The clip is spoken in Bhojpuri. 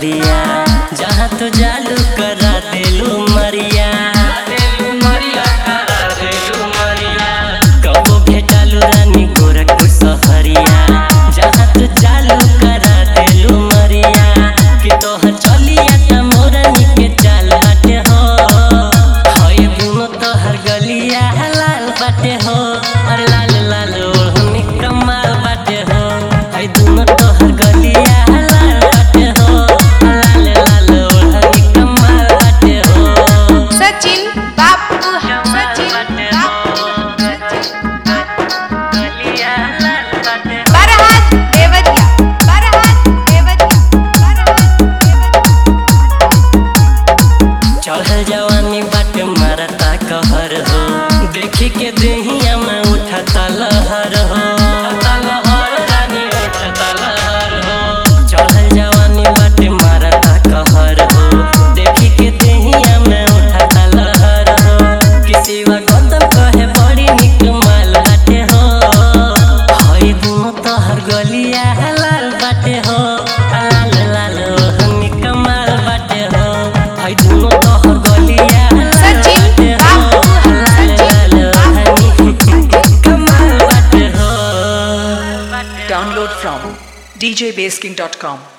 सहरिया जहाँ तो जालू करा देलू मरिया कबो भेटालू रानी गोरखपुर सहरिया जहाँ तो जालू करा देलू मरिया कि तोहर चलिया त मोरनी के चाल बाटे हो हई दुनो तोहर गलिया लाल बाटे हो और लाल लाल ओढ़नी कमाल बाटे हो हई दुनो तोहर गलिया लाल बाटे हो लाल लाल ओढ़नी कमाल बाटे हो सचिन बापू सचिन गलिया लाल बाटे हो बरहात देवरिया चढ़ल जवानी बाटे मारता कहर हो देखी के देहिया में उठता लहर हो रानी उठता लहर हो चढ़ल जवानी बाटे मारता कहर हो देखी के देहिया में उठता लहर हो किसी गौतम कहे बड़ी निक माल बाटे हो हई दुनो तोहर गलिया लाल बाटे हो लाल लाल ओढ़नी कमाल बाटे हो हई दुनो तोहर गलिया सचिन बापू कमाल बाटे हो Download from djbasking.com.